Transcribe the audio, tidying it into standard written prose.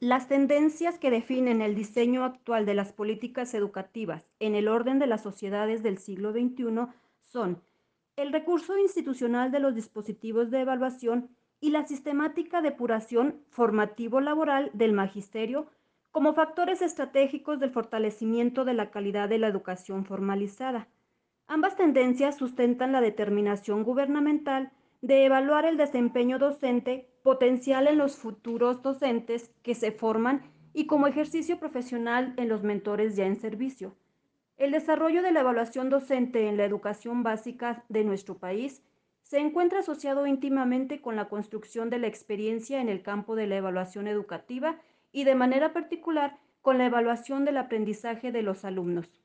Las tendencias que definen el diseño actual de las políticas educativas en el orden de las sociedades del siglo XXI son el recurso institucional de los dispositivos de evaluación y la sistemática depuración formativo-laboral del magisterio como factores estratégicos del fortalecimiento de la calidad de la educación formalizada. Ambas tendencias sustentan la determinación gubernamental de evaluar el desempeño docente potencial en los futuros docentes que se forman y como ejercicio profesional en los mentores ya en servicio. El desarrollo de la evaluación docente en la educación básica de nuestro país se encuentra asociado íntimamente con la construcción de la experiencia en el campo de la evaluación educativa y de manera particular con la evaluación del aprendizaje de los alumnos.